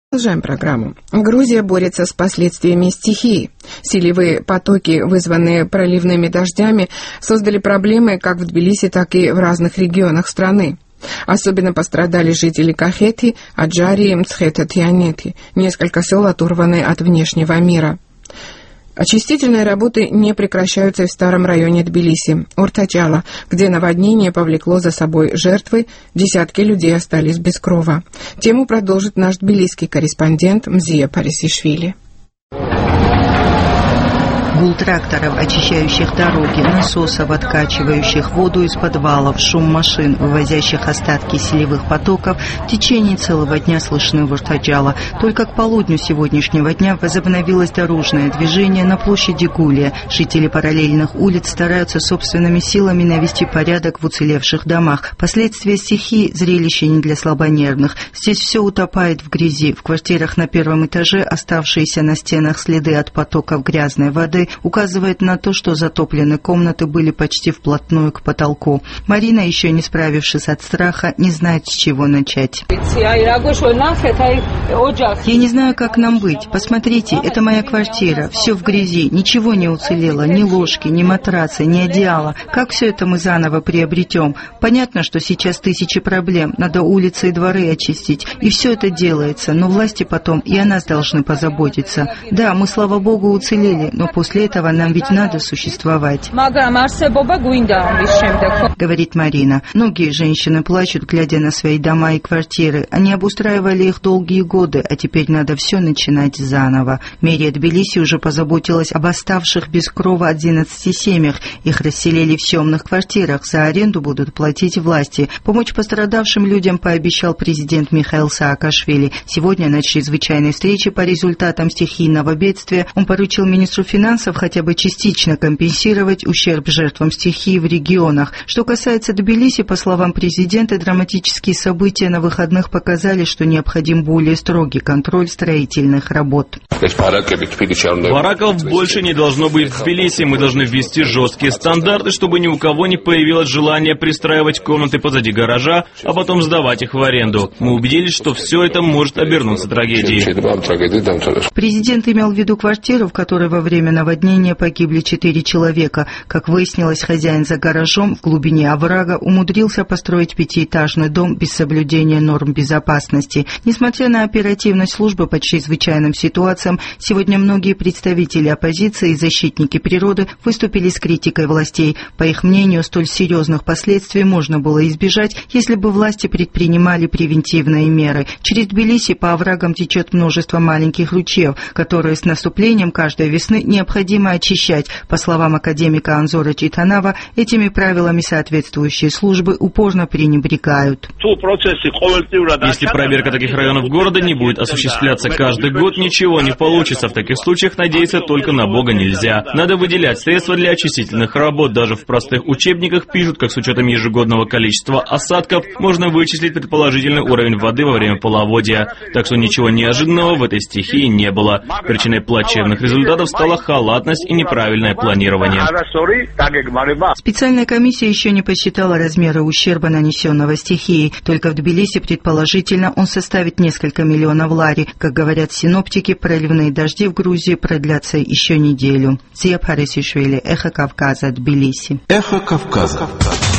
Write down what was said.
Продолжаем программу. Грузия борется с последствиями стихии. Силевые потоки, вызванные проливными дождями, создали проблемы как в Тбилиси, так и в разных регионах страны. Особенно пострадали жители Кахети, Аджарии, Мцхета-Тианети. Несколько сел оторваны от внешнего мира. Очистительные работы не прекращаются и в старом районе Тбилиси, Ортачала, где наводнение повлекло за собой жертвы, десятки людей остались без крова. Тему продолжит наш тбилисский корреспондент Мзия Парисишвили. Гул тракторов, очищающих дороги, насосов, откачивающих воду из подвалов, шум машин, вывозящих остатки селевых потоков, в течение целого дня слышны в Ортачала. Только к полудню сегодняшнего дня возобновилось дорожное движение на площади Гулия. Жители параллельных улиц стараются собственными силами навести порядок в уцелевших домах. Последствия стихии – зрелище не для слабонервных. Здесь все утопает в грязи. В квартирах на первом этаже оставшиеся на стенах следы от потоков грязной воды указывает на то, что затоплены комнаты были почти вплотную к потолку. Марина, еще не справившись от страха, не знает, с чего начать. Я не знаю, как нам быть. Посмотрите, это моя квартира. Все в грязи, ничего не уцелело, ни ложки, ни матраца, ни одеяла. Как все это мы заново приобретем? Понятно, что сейчас тысячи проблем. Надо улицы и дворы очистить. И все это делается. Но власти потом и о нас должны позаботиться. Да, мы, слава богу, уцелели, но после этого нам ведь надо существовать. Говорит Марина. Многие женщины плачут, глядя на свои дома и квартиры. Они обустраивали их долгие годы, а теперь надо все начинать заново. Мэрия Тбилиси уже позаботилась об оставших без крова 11 семьях. Их расселили в съемных квартирах. За аренду будут платить власти. Помочь пострадавшим людям пообещал президент Михаил Саакашвили. Сегодня на чрезвычайной встрече по результатам стихийного бедствия он поручил министру финансов хотя бы частично компенсировать ущерб жертвам стихии в регионах. Что касается Тбилиси, по словам президента, драматические события на выходных показали, что необходим более строгий контроль строительных работ. Бараков больше не должно быть в Тбилиси. Мы должны ввести жесткие стандарты, чтобы ни у кого не появилось желание пристраивать комнаты позади гаража, а потом сдавать их в аренду. Мы убедились, что все это может обернуться трагедией. Президент имел в виду квартиру, в которой во время наводнения погибли 4 человека. Как выяснилось, хозяин за гаражом в глубине оврага умудрился построить 5-этажный дом без соблюдения норм безопасности. Несмотря на оперативность службы по чрезвычайным ситуациям, сегодня многие представители оппозиции и защитники природы выступили с критикой властей. По их мнению, столь серьезных последствий можно было избежать, если бы власти предпринимали превентивные меры. Через Тбилиси по оврагам течет множество маленьких ручьев, которые с наступлением каждой весны необходимо очищать. По словам академика Анзора Читанава, этими правилами соответствующие службы упорно пренебрегают. Если проверка таких районов города не будет осуществляться каждый год, ничего не получится. В таких случаях надеяться только на Бога нельзя. Надо выделять средства для очистительных работ. Даже в простых учебниках пишут, как с учетом ежегодного количества осадков можно вычислить предположительный уровень воды во время половодья. Так что ничего неожиданного в этой стихии не было. Причиной плачевных результатов стала халатность и неправильное планирование. Специальная комиссия еще не посчитала размеры ущерба, нанесенного стихией. Только в Тбилиси, предположительно, он составит несколько миллионов лари. Как говорят синоптики, проливные дожди в Грузии продлятся еще неделю. Мзия Парисишвили, Эхо Кавказа, Тбилиси. Эхо Кавказа.